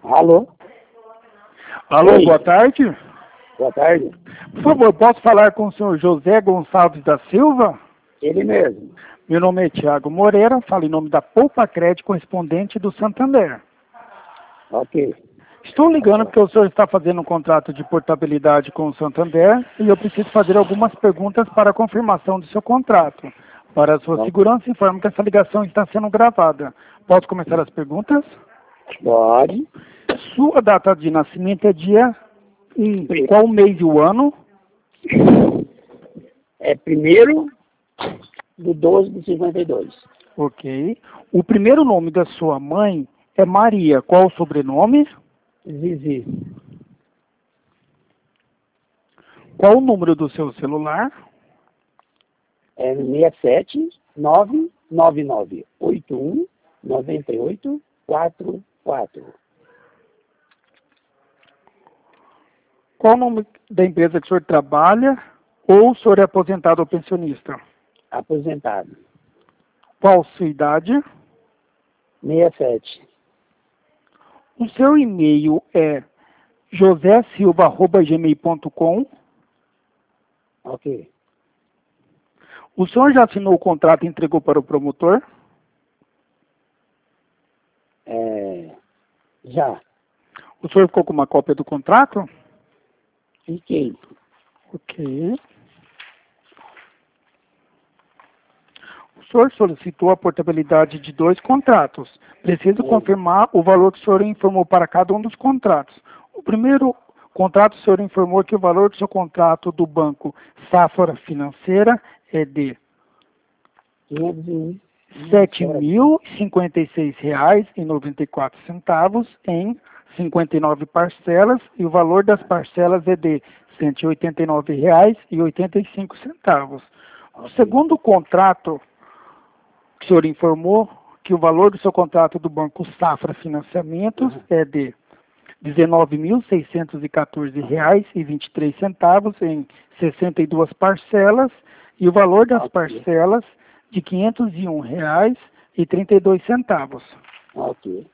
Alô? Alô, Oi. boa tarde. Boa tarde. Por favor, posso falar com o senhor José Gonçalves da Silva? Ele mesmo. Meu nome é Tiago Moreira, falo em nome da Poupa Crédito, correspondente do Santander. Ok. Estou ligando porque o senhor está fazendo um contrato de portabilidade com o Santander e eu preciso fazer algumas perguntas para a confirmação do seu contrato. Para a sua segurança, informo que essa ligação está sendo gravada. Posso começar as perguntas? Pode. Sua data de nascimento é dia... Qual mês e o ano? É 1º de 12 de 52. Ok. O primeiro nome da sua mãe é Maria. Qual o sobrenome? Zizi. Qual o número do seu celular? É 67-999-81-9844. Qual o nome da empresa que o senhor trabalha? Ou o senhor é aposentado ou pensionista? Aposentado. Qual sua idade? 67. O seu e-mail é josesilva@gmail.com. Ok. O senhor já assinou o contrato e entregou para o promotor? Já. O senhor ficou com uma cópia do contrato? Fiquei. Ok. O senhor solicitou a portabilidade de 2 contratos. Preciso confirmar o valor que o senhor informou para cada um dos contratos. O primeiro contrato, o senhor informou que o valor do seu contrato do banco Safra Financeira é de R$ R$ 7.056,94 em 59 parcelas e o valor das parcelas é de R$ 189,85. O segundo contrato que o senhor informou que o valor do seu contrato do Banco Safra Financiamentos é de R$ 19.614,23 em 62 parcelas e o valor das parcelas de R$ 501,32. Ok.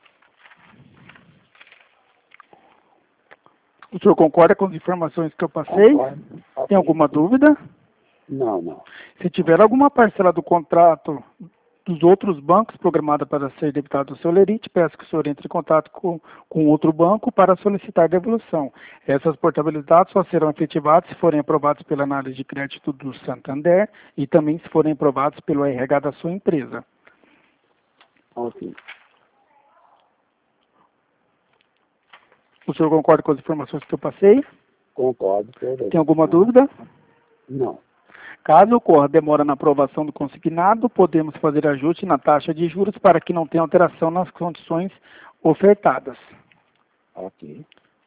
O senhor concorda com as informações que eu passei? Concordo. Ok. Tem alguma dúvida? Não. Se tiver alguma parcela do contrato dos outros bancos programada para ser debitada do seu lerite, peço que o senhor entre em contato com outro banco para solicitar devolução. Essas portabilidades só serão efetivadas se forem aprovadas pela análise de crédito do Santander e também se forem aprovadas pelo RH da sua empresa. Ok. O senhor concorda com as informações que eu passei? Concordo. Tem alguma dúvida? Não. Caso ocorra demora na aprovação do consignado, podemos fazer ajuste na taxa de juros para que não tenha alteração nas condições ofertadas. Ok.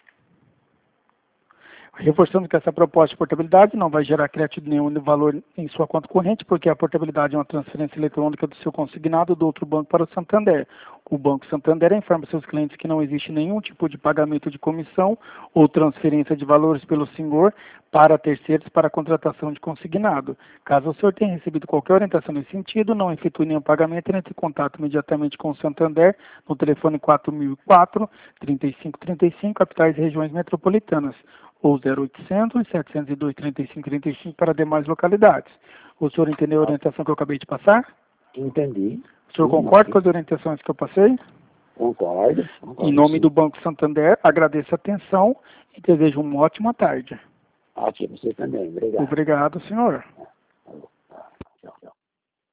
Reforçando que essa proposta de portabilidade não vai gerar crédito nenhum de valor em sua conta corrente, porque a portabilidade é uma transferência eletrônica do seu consignado do outro banco para o Santander. O Banco Santander informa seus clientes que não existe nenhum tipo de pagamento de comissão ou transferência de valores pelo senhor para terceiros para a contratação de consignado. Caso o senhor tenha recebido qualquer orientação nesse sentido, não efetue nenhum pagamento e entre em contato imediatamente com o Santander no telefone 4004-3535, capitais e regiões metropolitanas, ou 0800 702 3535 para demais localidades. O senhor entendeu a orientação que eu acabei de passar? Entendi. O senhor concorda com as orientações que eu passei? Concordo. Em nome do Banco Santander, agradeço a atenção e desejo uma ótima tarde. Ok, você também. Obrigado. Obrigado, senhor.